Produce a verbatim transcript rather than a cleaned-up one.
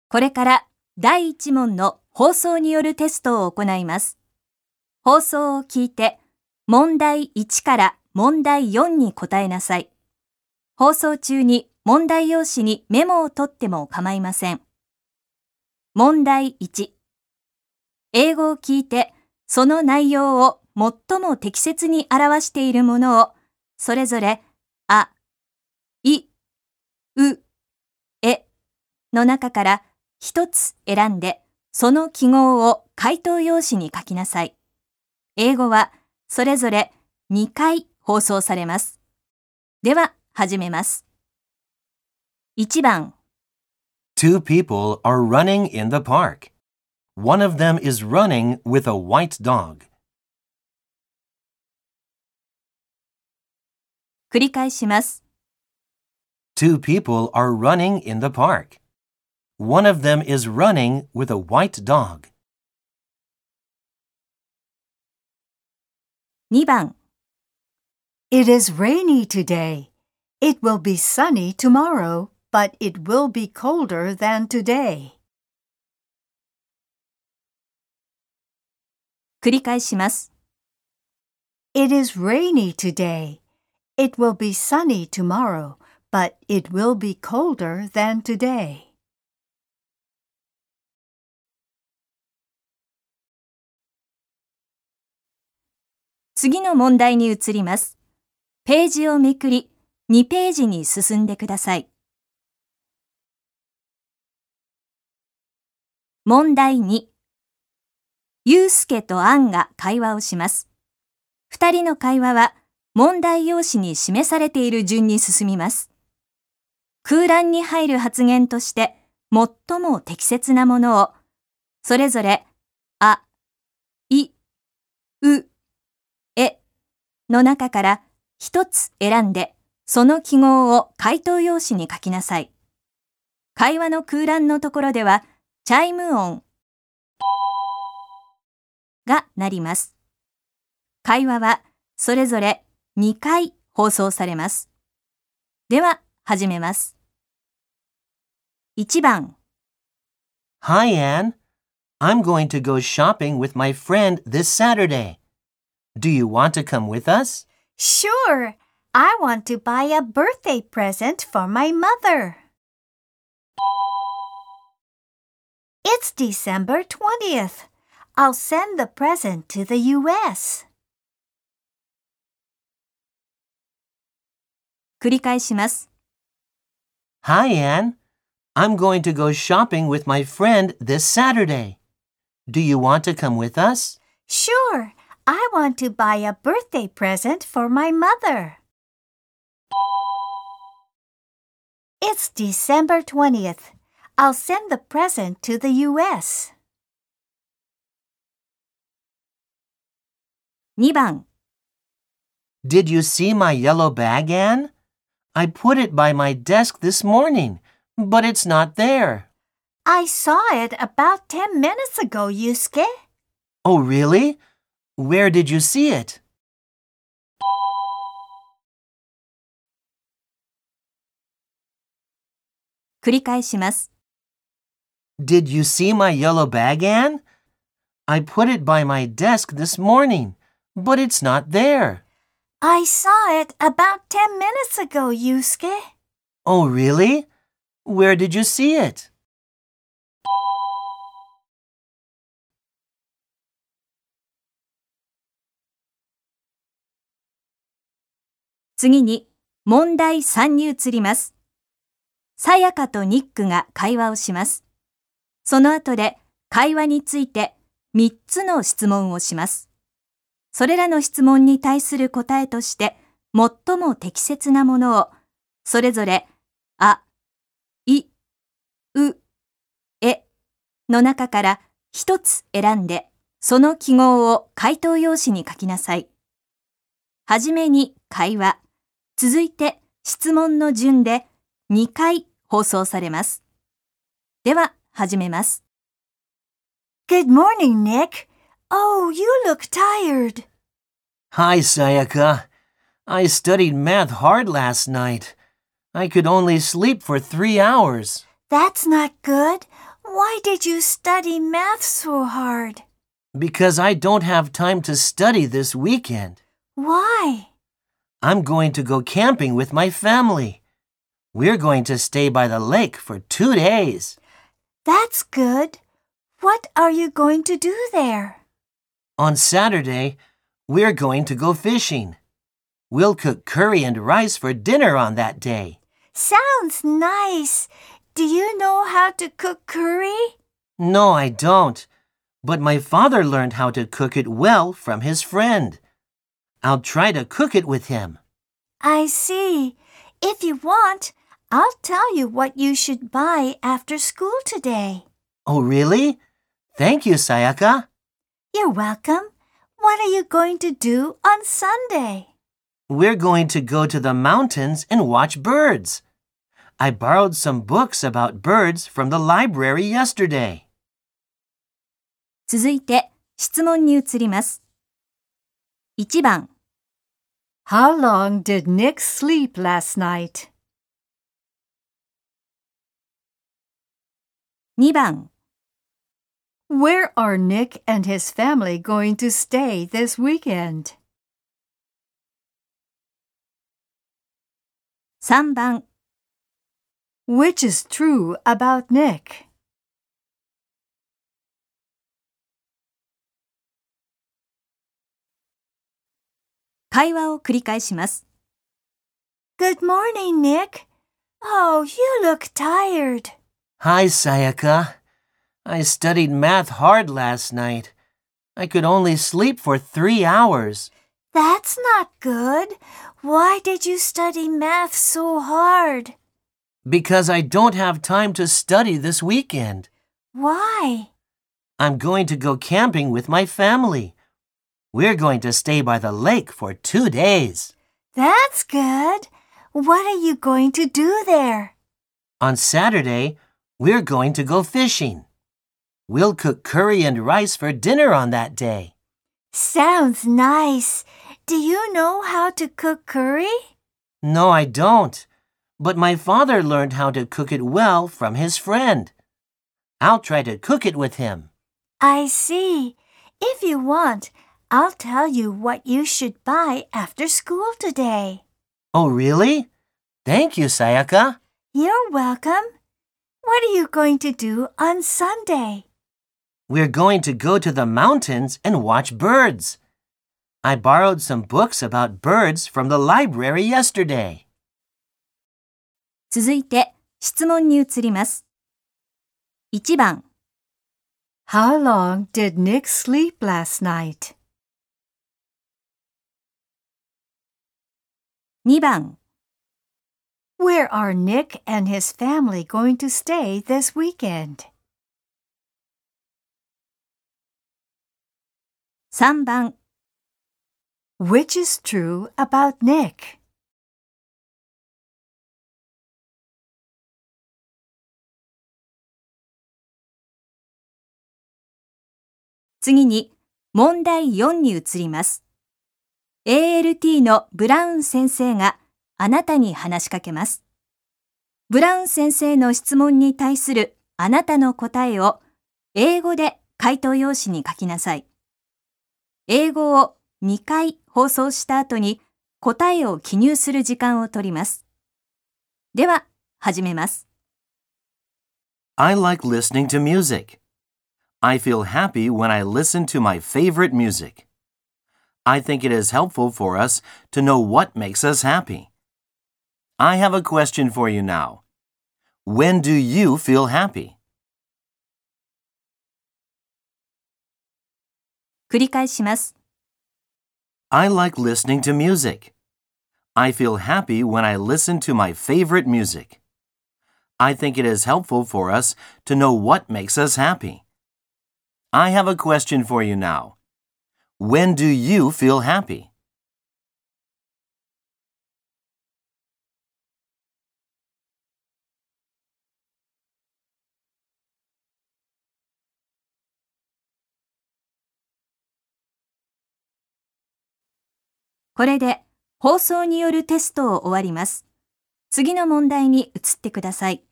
これからだいいち問の放送によるテストを行います。放送を聞いて、問題いちから問題よんに答えなさい。放送中に問題用紙にメモを取っても構いません。問題いち。英語を聞いて、その内容を最も適切に表しているものを、それぞれ、あ、い、う、えの中から一つ選んで、その記号を回答用紙に書きなさい。英語はそれぞれにかい放送されます。では、始めます。いちばん Two people are running in the park. One of them is running with a white dog. 繰り返します。 Two people are running in the park. One of them is running with a white dog. にばん It is rainy today. It will be sunny tomorrow, but it will be colder than today. 繰り返します。 It is rainy today. It will be sunny tomorrow, but it will be colder than today. 次の問題に移ります。ページをめくり、にページに進んでください。問題に、ゆうすけとアンが会話をします。二人の会話は問題用紙に示されている順に進みます。空欄に入る発言として最も適切なものを、それぞれ、あ、い、う、えの中から一つ選んで、その記号を回答用紙に書きなさい。会話の空欄のところでは、チャイム音が鳴ります。会話はそれぞれにかい放送されます。では、始めます。いちばん Hi, Anne. I'm going to go shopping with my friend this Saturday. Do you want to come with us? Sure. I want to buy a birthday present for my mother. It's December twentieth. I'll send the present to the U S. 繰り返します。 Hi, Anne. I'm going to go shopping with my friend this Saturday. Do you want to come with us? Sure. I want to buy a birthday present for my mother. It's December twentieth. I'll send the present to the U S. にばん Did you see my yellow bag, Anne? I put it by my desk this morning, but it's not there. I saw it about ten minutes ago, Yusuke. Oh, really? Where did you see it? 繰り返します。 Did you see my yellow bag, Anne? I put it by my desk this morning, but it's not there. I saw it about ten minutes ago, Yusuke. Oh, really? Where did you see it? 次に問題さんに移ります。さやかとニックが会話をします。その後で会話についてみっつの質問をします。それらの質問に対する答えとして最も適切なものをそれぞれあ、い、う、えの中から一つ選んでその記号を回答用紙に書きなさい。はじめに会話、続いて質問の順でにかい放送されます。では、始めます。 Good morning, Nick. Oh, you look tired. Hi, Sayaka. I studied math hard last night. I could only sleep for three hours. That's not good. Why did you study math so hard? Because I don't have time to study this weekend. Why? I'm going to go camping with my family. We're going to stay by the lake for two days. That's good. What are you going to do there? On Saturday, we're going to go fishing. We'll cook curry and rice for dinner on that day. Sounds nice. Do you know how to cook curry? No, I don't. But my father learned how to cook it well from his friend. I'll try to cook it with him. I see. If you want, I'll tell you what you should buy after school today. Oh, really? Thank you, Sayaka. You're welcome. What are you going to do on Sunday? We're going to go to the mountains and watch birds. I borrowed some books about birds from the library yesterday. 続いて質問に移ります。いちばん How long did Nick sleep last night? にばん Where are Nick and his family going to stay this weekend? さんばん Which is true about Nick? 会話を繰り返します。 Good morning, Nick. Oh, you look tired. Hi, Sayaka. I studied math hard last night. I could only sleep for three hours. That's not good. Why did you study math so hard? Because I don't have time to study this weekend. Why? I'm going to go camping with my family. We're going to stay by the lake for two days. That's good. What are you going to do there? On Saturday, we're going to go fishing. We'll cook curry and rice for dinner on that day. Sounds nice. Do you know how to cook curry? No, I don't. But my father learned how to cook it well from his friend. I'll try to cook it with him. I see. If you want, I'll tell you what you should buy after school today. Oh, really? Thank you, Sayaka. You're welcome. What are you going to do on Sunday? We're going to go to the mountains and watch birds. I borrowed some books about birds from the library yesterday. 続いて質問に移ります。いちばん How long did Nick sleep last night? にばん Where are Nick and his family going to stay this weekend? さんばん Which is true about Nick? 次に問題よんに移ります。エーエルティー のブラウン先生があなたに話しかけます。ブラウン先生の質問に対するあなたの答えを英語で回答用紙に書きなさい。英語をにかい放送した後に答えを記入する時間を取ります。では、始めます。 I like listening to music. I feel happy when I listen to my favorite music. I think it is helpful for us to know what makes us happy. I have a question for you now. When do you feel happy? 繰り返します。 I like listening to music. I feel happy when I listen to my favorite music. I think it is helpful for us to know what makes us happy. I have a question for you now. When do you feel happy? これで放送によるテストを終わります。次の問題に移ってください。